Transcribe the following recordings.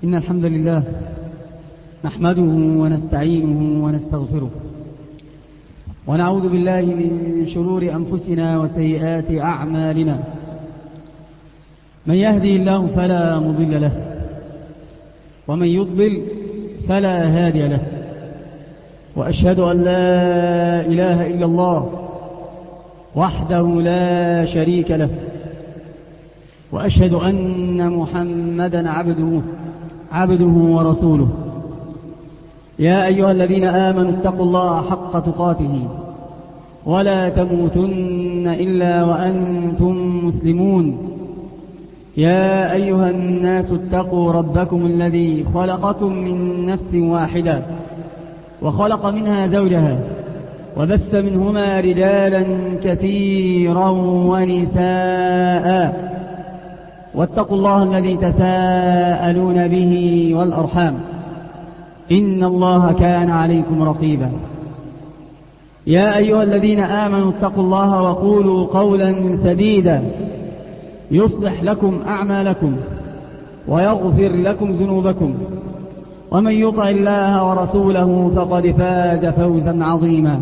إن الحمد لله نحمده ونستعينه ونستغفره ونعوذ بالله من شرور أنفسنا وسيئات أعمالنا. من يهدي الله فلا مضل له ومن يضلل فلا هادي له، وأشهد أن لا إله إلا الله وحده لا شريك له، وأشهد أن محمدا عبده ورسوله. يا أيها الذين آمنوا اتقوا الله حق تقاته ولا تموتن إلا وأنتم مسلمون. يا أيها الناس اتقوا ربكم الذي خلقكم من نفس واحدة وخلق منها زوجها وبث منهما رجالا كثيرا ونساء، واتقوا الله الذي تساءلون به والأرحام إن الله كان عليكم رقيبا. يا أيها الذين آمنوا اتقوا الله وقولوا قولا سديدا يصلح لكم أعمالكم ويغفر لكم ذنوبكم، ومن يطع الله ورسوله فقد فاز فوزا عظيما.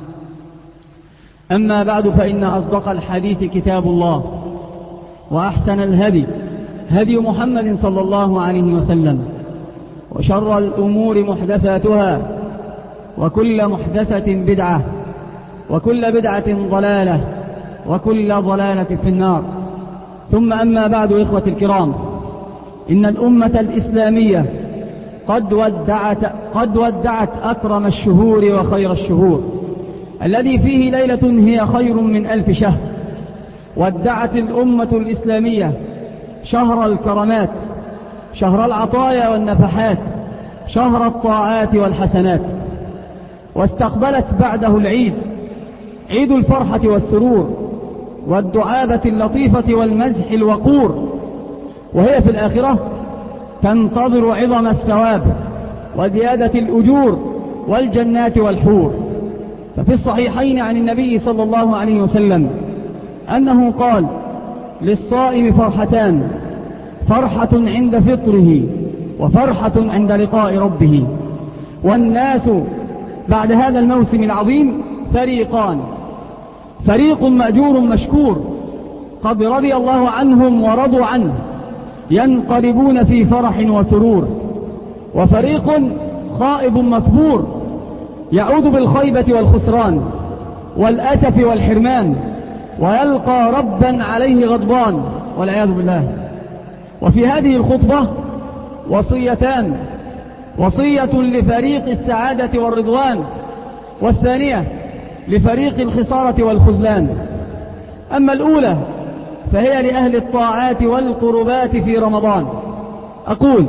أما بعد، فإن أصدق الحديث كتاب الله، وأحسن الهدي هدي محمد صلى الله عليه وسلم، وشر الأمور محدثاتها، وكل محدثة بدعة، وكل بدعة ضلالة، وكل ضلالة في النار. ثم أما بعد، إخوة الكرام، إن الأمة الإسلامية قد ودعت أكرم الشهور وخير الشهور الذي فيه ليلة هي خير من 1000 شهر. ودعت الأمة الإسلامية شهر الكرامات، شهر العطايا والنفحات، شهر الطاعات والحسنات، واستقبلت بعده العيد، عيد الفرحة والسرور والدعابة اللطيفة والمزح الوقور. وهي في الآخرة تنتظر عظم الثواب وزيادة الأجور والجنات والحور. ففي الصحيحين عن النبي صلى الله عليه وسلم أنه قال: للصائم فرحتان، فرحة عند فطره وفرحة عند لقاء ربه. والناس بعد هذا الموسم العظيم فريقان: فريق مأجور مشكور قد رضي الله عنهم ورضوا عنه ينقلبون في فرح وسرور، وفريق خائب مصبور يعود بالخيبة والخسران والأسف والحرمان، ويلقى ربا عليه غضبان والعياذ بالله. وفي هذه الخطبة وصيتان: وصية لفريق السعادة والرضوان، والثانية لفريق الخسارة والخذلان. أما الأولى فهي لأهل الطاعات والقربات في رمضان. أقول: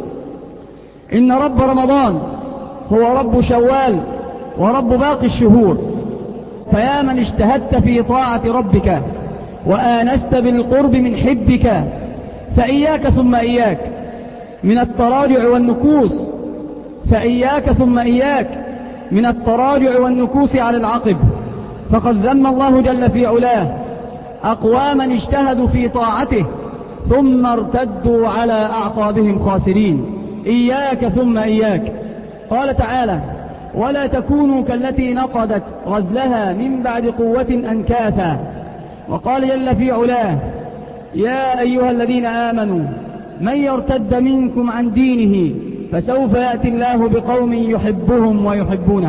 إن رب رمضان هو رب شوال ورب باقي الشهور. فيا من اجتهدت في طاعة ربك وآنست بالقرب من حبك، فإياك ثم إياك من التراجع والنكوس، فإياك ثم إياك من التراجع والنكوس على العقب. فقد ذم الله جل في علاه أقواما اجتهدوا في طاعته ثم ارتدوا على أعقابهم خاسرين. إياك ثم إياك. قال تعالى: ولا تكونوا كالتي نقضت غزلها من بعد قوة أنكاثا. وقال جل في علاه: يا أيها الذين آمنوا من يرتد منكم عن دينه فسوف يأتي الله بقوم يحبهم ويحبونه.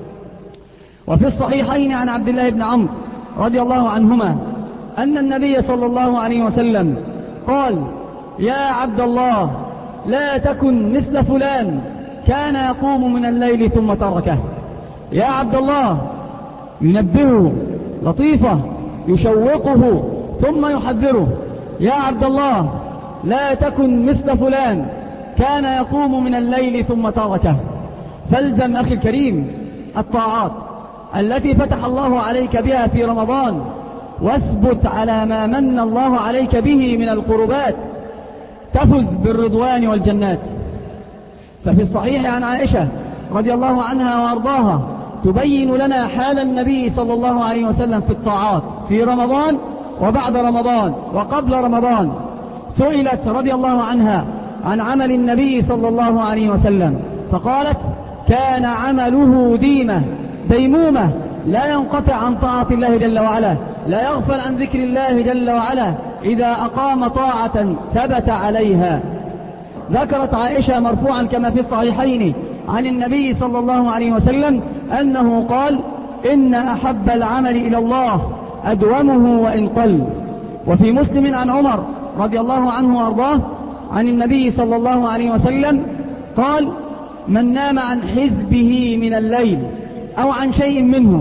وفي الصحيحين عن عبد الله بن عمرو رضي الله عنهما أن النبي صلى الله عليه وسلم قال: يا عبد الله، لا تكن مثل فلان كان يقوم من الليل ثم تركه. يا عبد الله، ينبهه لطيفة يشوقه ثم يحذره. يا عبد الله، لا تكن مثل فلان كان يقوم من الليل ثم تركه. فالزم أخي الكريم الطاعات التي فتح الله عليك بها في رمضان، واثبت على ما من الله عليك به من القربات، تفز بالرضوان والجنات. ففي الصحيح عن عائشة رضي الله عنها وأرضاها تبين لنا حال النبي صلى الله عليه وسلم في الطاعات في رمضان وبعد رمضان وقبل رمضان. سئلت رضي الله عنها عن عمل النبي صلى الله عليه وسلم فقالت: كان عمله ديمومة لا ينقطع عن طاعة الله جل وعلا، لا يغفل عن ذكر الله جل وعلا، إذا أقام طاعة ثبت عليها. ذكرت عائشة مرفوعا كما في الصحيحين عن النبي صلى الله عليه وسلم أنه قال: إن أحب العمل إلى الله أدومه وإن قل. وفي مسلم عن عمر رضي الله عنه وأرضاه عن النبي صلى الله عليه وسلم قال: من نام عن حزبه من الليل أو عن شيء منه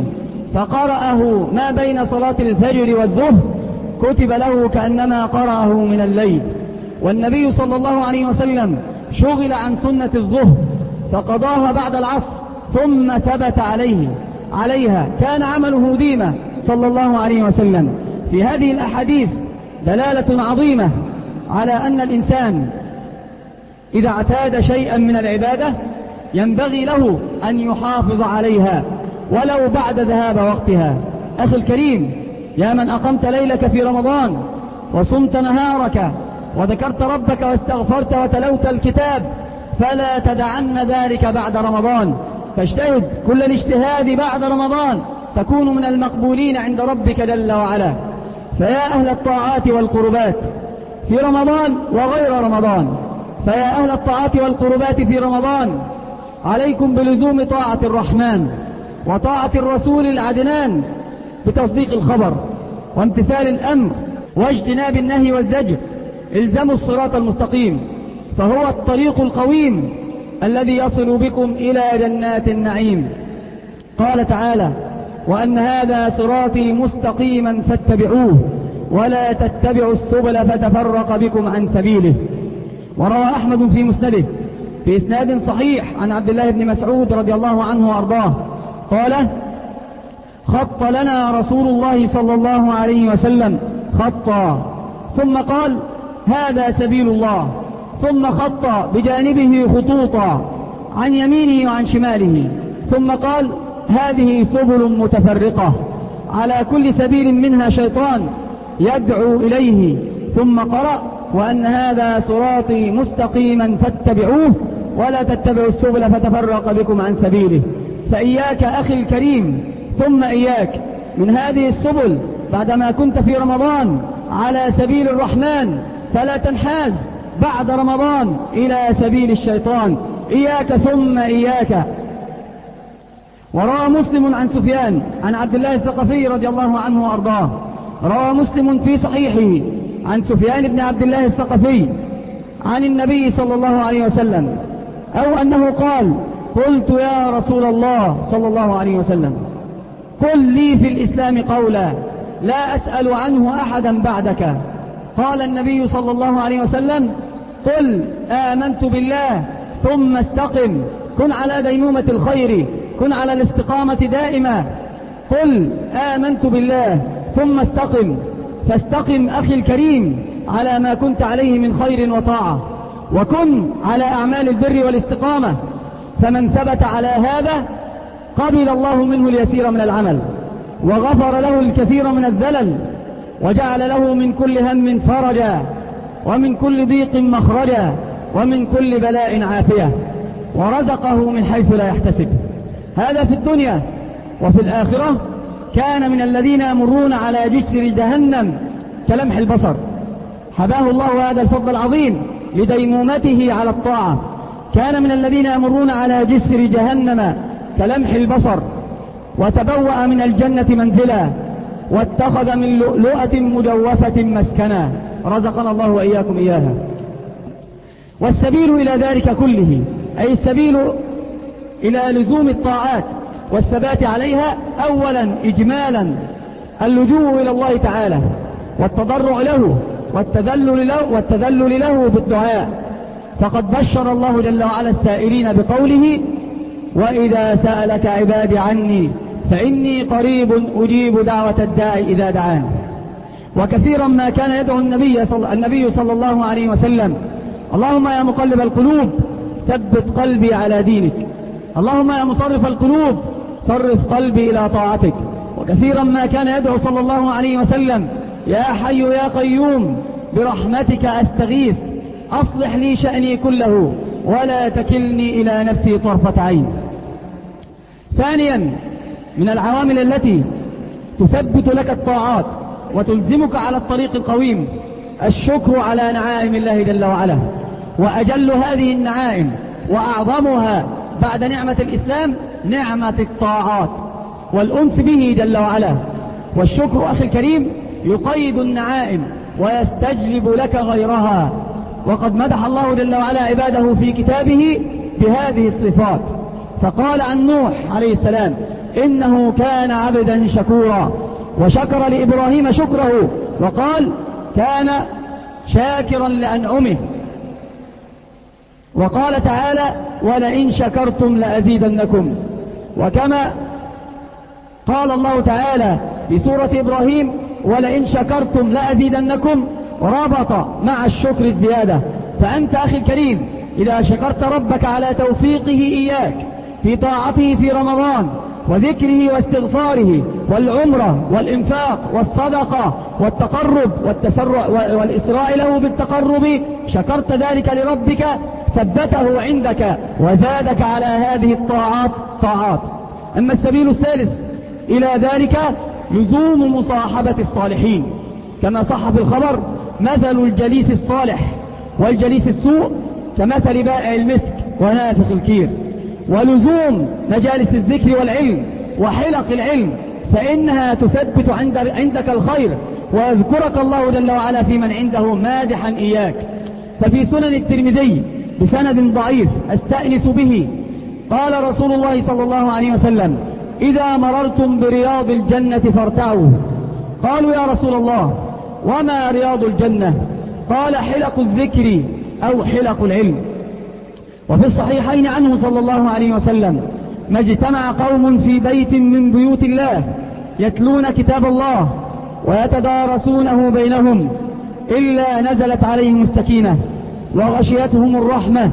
فقرأه ما بين صلاة الفجر والظهر كتب له كأنما قرأه من الليل. والنبي صلى الله عليه وسلم شغل عن سنة الظهر فقضاها بعد العصر ثم ثبت عليها، كان عمله ديمة صلى الله عليه وسلم. في هذه الأحاديث دلالة عظيمة على أن الإنسان إذا اعتاد شيئا من العبادة ينبغي له أن يحافظ عليها ولو بعد ذهاب وقتها. أخي الكريم، يا من أقمت ليلك في رمضان وصمت نهارك وذكرت ربك واستغفرت وتلوت الكتاب، فلا تدعن ذلك بعد رمضان، فاجتهد كل الاجتهاد بعد رمضان تكون من المقبولين عند ربك جل وعلا. فيا أهل الطاعات والقربات في رمضان وغير رمضان، فيا أهل الطاعات والقربات في رمضان، عليكم بلزوم طاعة الرحمن وطاعة الرسول العدنان بتصديق الخبر وامتثال الأمر واجتناب النهي والزجر. الزموا الصراط المستقيم، فهو الطريق القويم الذي يصل بكم إلى جنات النعيم. قال تعالى: وأن هذا صراطي مستقيما فاتبعوه ولا تتبعوا السبل فتفرق بكم عن سبيله. وروى أحمد في مسنده بإسناد صحيح عن عبد الله بن مسعود رضي الله عنه وأرضاه قال: خط لنا رسول الله صلى الله عليه وسلم خطا ثم قال: هذا سبيل الله، ثم خط بجانبه خطوطا عن يمينه وعن شماله، ثم قال: هذه سبل متفرقة على كل سبيل منها شيطان يدعو إليه، ثم قرأ: وأن هذا صراطي مستقيما فاتبعوه ولا تتبعوا السبل فتفرق بكم عن سبيله. فإياك أخي الكريم ثم إياك من هذه السبل بعدما كنت في رمضان على سبيل الرحمن، فلا تنحاز بعد رمضان إلى سبيل الشيطان، إياك ثم إياك. وروى مسلم عن سفيان عن عبد الله الثقفي رضي الله عنه وأرضاه، روى مسلم في صحيحه عن سفيان بن عبد الله الثقفي عن النبي صلى الله عليه وسلم أو أنه قال: قلت يا رسول الله صلى الله عليه وسلم قل لي في الإسلام قولا لا أسأل عنه أحدا بعدك. قال النبي صلى الله عليه وسلم: قل آمنت بالله ثم استقم، كن على ديمومة الخير، كن على الاستقامة دائما. قل آمنت بالله ثم استقم، فاستقم أخي الكريم على ما كنت عليه من خير وطاعة، وكن على أعمال البر والاستقامة، فمن ثبت على هذا قبل الله منه اليسير من العمل وغفر له الكثير من الزلل وجعل له من كل هم فرجا ومن كل ضيق مخرجا ومن كل بلاء عافية، ورزقه من حيث لا يحتسب. هذا في الدنيا. وفي الآخرة كان من الذين يمرون على جسر جهنم كلمح البصر، حباه الله هذا الفضل العظيم لديمومته على الطاعة. كان من الذين يمرون على جسر جهنم كلمح البصر، وتبوأ من الجنة منزلا واتخذ من لؤلؤة مجوفة مسكنا، رزقنا الله وإياكم إياها. والسبيل إلى ذلك كله، أي السبيل إلى لزوم الطاعات والثبات عليها، أولا إجمالا اللجوء إلى الله تعالى والتضرع له والتذلل له بالدعاء، فقد بشر الله جل وعلا السائلين بقوله: وإذا سألك عبادي عني فإني قريب أجيب دعوة الداعي إذا دعان. وكثيرا ما كان يدعو النبي صلى الله عليه وسلم: اللهم يا مقلب القلوب ثبت قلبي على دينك، اللهم يا مصرف القلوب صرف قلبي إلى طاعتك. وكثيرا ما كان يدعو صلى الله عليه وسلم: يا حي يا قيوم برحمتك أستغيث أصلح لي شأني كله ولا تكلني إلى نفسي طرفة عين. ثانيا من العوامل التي تثبت لك الطاعات وتلزمك على الطريق القويم الشكر على نعائم الله جل وعلا. وأجل هذه النعائم وأعظمها بعد نعمة الإسلام نعمة الطاعات والأنس به جل وعلا. والشكر أخي الكريم يقيد النعائم ويستجلب لك غيرها. وقد مدح الله جل وعلا عباده في كتابه بهذه الصفات، فقال عن نوح عليه السلام إنه كان عبدا شكورا، وشكر لإبراهيم شكره وقال كان شاكرا لأنعمه. وقال تعالى ولئن شكرتم لأزيدنكم. وكما قال الله تعالى في سورة إبراهيم ولئن شكرتم لأزيدنكم ربط مع الشكر الزيادة. فأنت أخي الكريم إذا شكرت ربك على توفيقه إياك في طاعته في رمضان وذكره واستغفاره والعمرة والإنفاق والصدقة والتقرب والتسرع والإسراء له بالتقرب، شكرت ذلك لربك ثبته عندك وزادك على هذه الطاعات طاعات. أما السبيل الثالث إلى ذلك لزوم مصاحبة الصالحين، كما صح في الخبر مثل الجليس الصالح والجليس السوء كمثل بائع المسك ونافخ الكير. ولزوم مجالس الذكر والعلم وحلق العلم فإنها تثبت عندك الخير ويذكرك الله جل وعلا في من عنده مادحا إياك. ففي سنن الترمذي بسند ضعيف أستأنس به قال رسول الله صلى الله عليه وسلم إذا مررتم برياض الجنة فارتعوا. قالوا يا رسول الله وما رياض الجنة؟ قال حلق الذكر أو حلق العلم. وفي الصحيحين عنه صلى الله عليه وسلم ما اجتمع قوم في بيت من بيوت الله يتلون كتاب الله ويتدارسونه بينهم إلا نزلت عليهم السكينة وغشيتهم الرحمة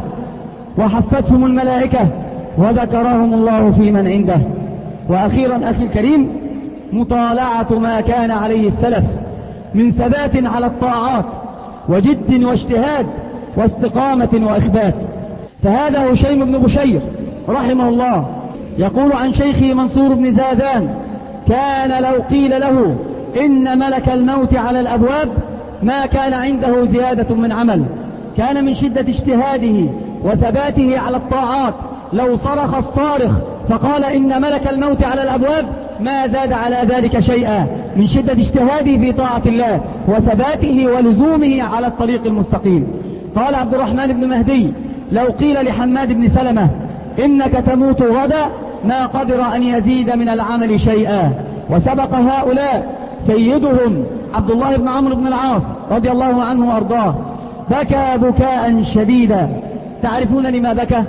وحفتهم الملائكة وذكرهم الله في من عنده. وأخيرا أخي الكريم مطالعة ما كان عليه السلف من ثبات على الطاعات وجد واجتهاد واستقامة وإخبات. فهذا هشيم بن بشير رحمه الله يقول عن شيخه منصور بن زادان كان لو قيل له إن ملك الموت على الأبواب ما كان عنده زيادة من عمل. كان من شدة اجتهاده وثباته على الطاعات لو صرخ الصارخ فقال إن ملك الموت على الأبواب ما زاد على ذلك شيئا، من شدة اجتهاده في طاعة الله وثباته ولزومه على الطريق المستقيم. قال عبد الرحمن بن مهدي لو قيل لحماد بن سلمة إنك تموت غدا ما قدر أن يزيد من العمل شيئا. وسبق هؤلاء سيدهم عبد الله بن عمرو بن العاص رضي الله عنه وأرضاه بكى بكاء شديدا. تعرفون لما بكى؟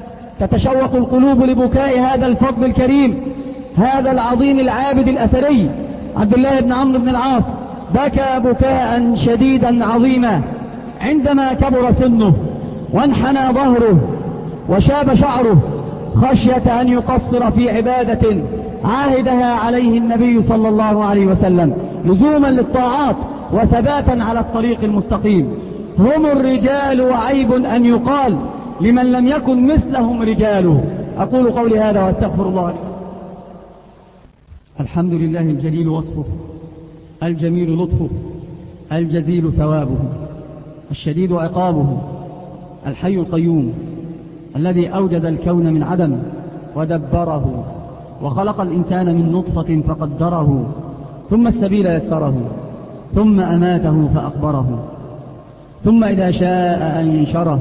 تتشوق القلوب لبكاء هذا الفضل الكريم هذا العظيم العابد الأثري عبد الله بن عمرو بن العاص. بكى بكاء شديدا عظيما عندما كبر سنه وانحنى ظهره وشاب شعره خشية أن يقصر في عبادة عاهدها عليه النبي صلى الله عليه وسلم لزوما للطاعات وثباتا على الطريق المستقيم. هم الرجال وعيب أن يقال لمن لم يكن مثلهم رجاله. أقول قولي هذا واستغفر الله لي. الحمد لله الجليل وصفه الجميل لطفه الجزيل ثوابه الشديد عقابه الحي القيوم الذي أوجد الكون من عدم ودبره وخلق الإنسان من نطفة فقدره ثم السبيل يسره ثم أماته فأقبره ثم إذا شاء أنشره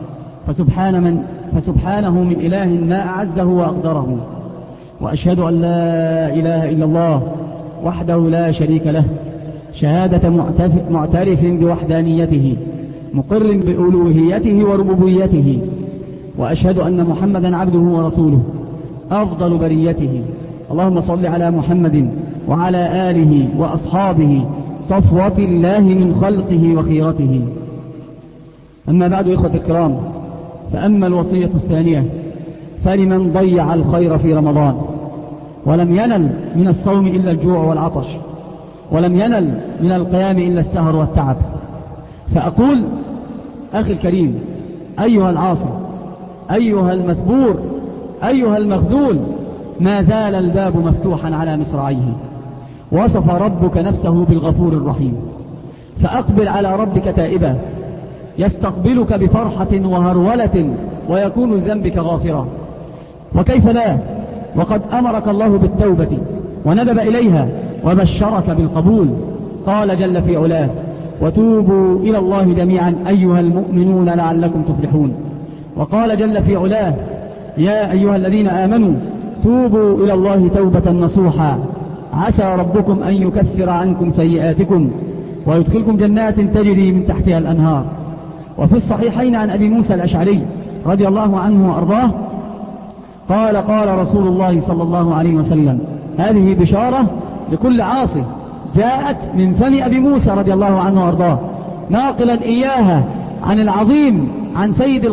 فسبحانه من إله ما أعزه وأقدره. وأشهد أن لا إله إلا الله وحده لا شريك له شهادة معترف بوحدانيته مقر بألوهيته وربوبيته. وأشهد أن محمدا عبده ورسوله أفضل بريته. اللهم صل على محمد وعلى آله وأصحابه صفوة الله من خلقه وخيرته. أما بعد إخوة الكرام، فأما الوصية الثانية فلمن ضيع الخير في رمضان ولم ينل من الصوم إلا الجوع والعطش ولم ينل من القيام إلا السهر والتعب، فأقول أخي الكريم، أيها العاصي، أيها المثبور، أيها المخذول، ما زال الباب مفتوحا على مصراعيه. وصف ربك نفسه بالغفور الرحيم، فأقبل على ربك تائبا يستقبلك بفرحة وهرولة ويكون لذنبك غافرا. وكيف لا، وقد أمرك الله بالتوبة وندب إليها وبشرك بالقبول. قال جل في علاه: وتوبوا إلى الله جميعا أيها المؤمنون لعلكم تفلحون. وقال جل في علاه: يا أيها الذين آمنوا توبوا إلى الله توبة نصوحا عسى ربكم أن يكفر عنكم سيئاتكم ويدخلكم جنات تجري من تحتها الأنهار. وفي الصحيحين عن أبي موسى الأشعري رضي الله عنه وأرضاه قال: قال رسول الله صلى الله عليه وسلم: هذه بشارة لكل عاصي جاءت من فم أبي موسى رضي الله عنه وأرضاه، ناقلا إياها عن العظيم، عن سيد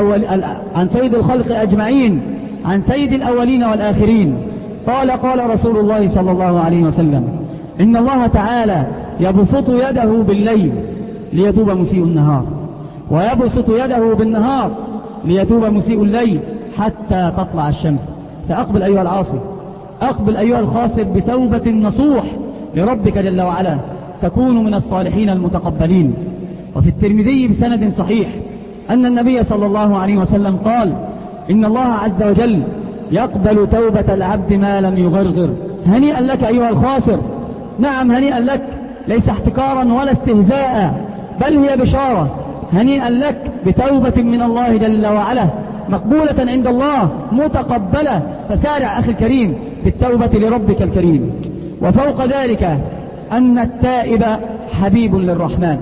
الخلق أجمعين، عن سيد الأولين والآخرين. قال: قال رسول الله صلى الله عليه وسلم: إن الله تعالى يبسط يده بالليل ليتوب مسيء النهار، ويبسط يده بالنهار ليتوب مسيء الليل حتى تطلع الشمس. فأقبل أيها العاصي، أقبل أيها الخاسر بتوبة نصوح لربك جل وعلا، تكون من الصالحين المتقبلين. وفي الترمذي بسند صحيح أن النبي صلى الله عليه وسلم قال: إن الله عز وجل يقبل توبة العبد ما لم يغرغر. هنيئا لك أيها الخاسر، نعم هنيئا لك، ليس احتكارا ولا استهزاء، بل هي بشارة. هنيئا لك بتوبة من الله جل وعلا مقبولة عند الله متقبلة. فسارع أخي الكريم بالتوبة لربك الكريم. وفوق ذلك أن التائب حبيب للرحمن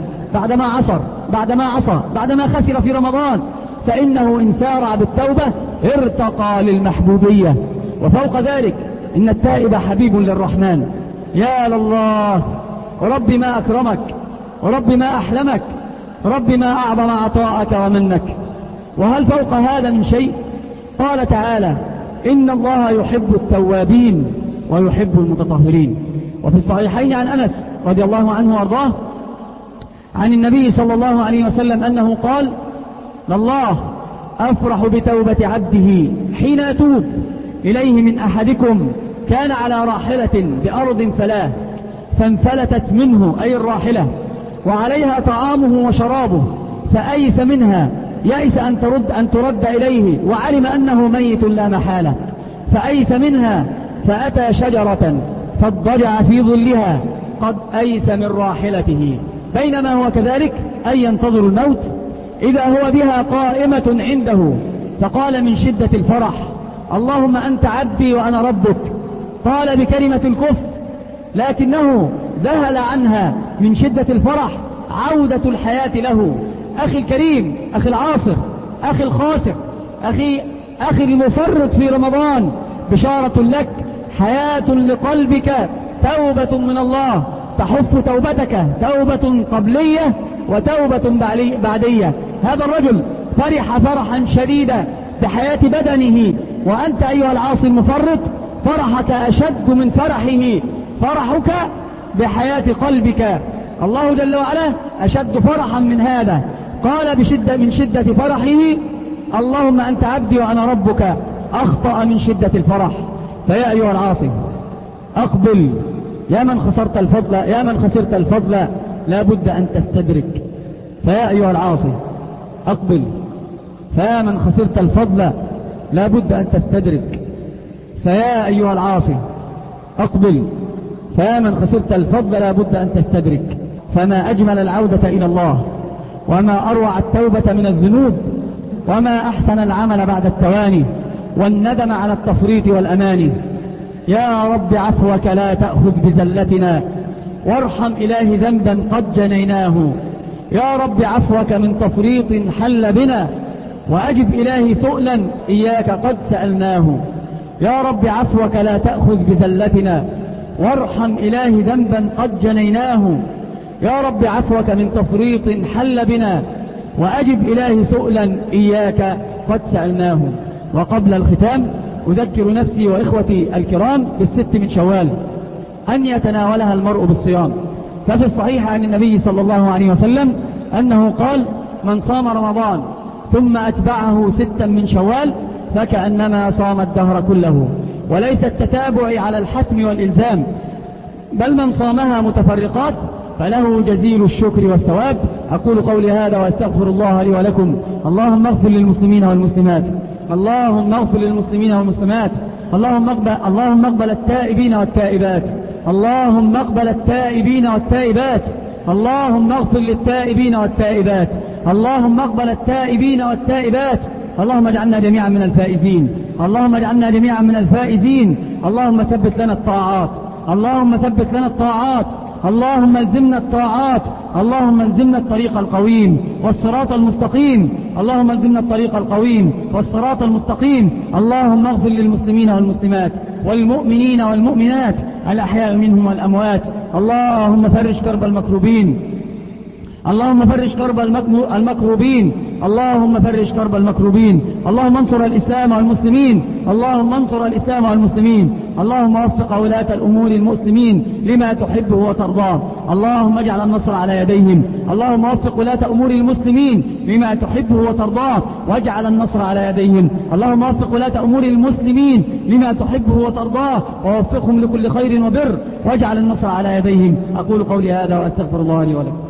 بعدما عصى بعدما خسر في رمضان، فإنه إن سارع بالتوبة ارتقى للمحبوبية. وفوق ذلك إن التائب حبيب للرحمن. يا لله، رب ما أكرمك، ورب ما أحلمك، رب ما أعظم عطاءك ومنك. وهل فوق هذا من شيء؟ قال تعالى: إن الله يحب التوابين ويحب المتطهرين. وفي الصحيحين عن أنس رضي الله عنه وارضاه عن النبي صلى الله عليه وسلم أنه قال: لله أفرح بتوبة عبده حين يتوب إليه من أحدكم كان على راحلة بأرض فلاه فانفلتت منه، أي الراحلة، وعليها طعامه وشرابه، فأيس منها، يأس أن ترد إليه، وعلم أنه ميت لا محالة، فأيس منها، فأتى شجرة فاضطجع في ظلها قد أيس من راحلته، بينما هو كذلك أي ينتظر الموت إذا هو بها قائمة عنده، فقال من شدة الفرح: اللهم أنت عبدي وأنا ربك. قال بكلمة الكفر، لكنه ذهل عنها من شدة الفرح عودة الحياة له. أخي الكريم، أخي العاصر، أخي الخاسر، أخي المفرط في رمضان، بشارة لك، حياة لقلبك، توبة من الله تحف توبتك، توبة قبلية وتوبة بعدية. هذا الرجل فرح فرحا شديدا بحياة بدنه، وأنت أيها العاصي المفرط فرحك أشد من فرحه، فرحك بحياة قلبك. الله جل وعلا أشد فرحا من هذا. قال من شدة فرحه: اللهم أنت عبدي وأنا ربك. أخطأ من شدة الفرح. فيا أيها العاصي أقبل، يا من خسرت الفضل لا بد أن تستدرك. فيا أيها العاصي أقبل، فيا من خسرت الفضل لا بد أن تستدرك. فيا أيها العاصي أقبل، فيا من خسرت الفضل لا بد أن تستدرك. فما أجمل العودة إلى الله، وما أروع التوبة من الذنوب، وما أحسن العمل بعد التواني والندم على التفريط والأماني. يا رب عفوك لا تأخذ بزلتنا، وارحم إلهي ذنبا قد جنيناه. يا رب عفوك من تفريط حل بنا، وأجب إلهي سؤلا إياك قد سألناه. يا رب عفوك لا تأخذ بزلتنا، وارحم إلهي ذنبا قد جنيناه. يا رب عفوك من تفريط حل بنا، وأجب إلهي سؤلا إياك قد سألناه. وقبل الختام أذكر نفسي وإخوتي الكرام بالست من شوال أن يتناولها المرء بالصيام. ففي الصحيح عن النبي صلى الله عليه وسلم أنه قال: من صام رمضان ثم أتبعه 6 من شوال فكأنما صام الدهر كله، وليس التتابع على الحتم والإلزام، بل من صامها متفرقات فله جزيل الشكر والثواب. أقول قولي هذا وأستغفر الله لي ولكم. اللهم اغفر للمسلمين والمسلمات، اللهم اغفر للمسلمين والمسلمات، اللهم اقبل التائبين والتائبات، اللهم اقبل التائبين والتائبات، اللهم اغفر للتائبين والتائبات، اللهم اقبل التائبين والتائبات، اللهم اجعلنا جميعا من الفائزين، اللهم اجعلنا جميعا من الفائزين. اللهم ثبت لنا الطاعات، اللهم ثبت لنا الطاعات، اللهم الزمنا الطاعات، اللهم الزمنا الطريق القويم والصراط المستقيم، اللهم الزمنا الطريق القويم والصراط المستقيم. اللهم اغفر للمسلمين والمسلمات والمؤمنين والمؤمنات الأحياء منهم والأموات. اللهم فرج كرب المكروبين، اللهم فرج كرب المكروبين، اللهم فرج كرب المكروبين. اللهم انصر الإسلام والمسلمين، اللهم انصر الإسلام والمسلمين. اللهم وفق ولاة الأمور المسلمين لما تحبه وترضاه، اللهم اجعل النصر على يديهم. اللهم وفق ولاة أمور المسلمين لما تحبه وترضاه واجعل النصر على يديهم. اللهم وفق ولاة أمور المسلمين لما تحبه وترضاه ووفقهم لكل خير وبر واجعل النصر على يديهم. أقول قولي هذا وأستغفر الله لي ولكم.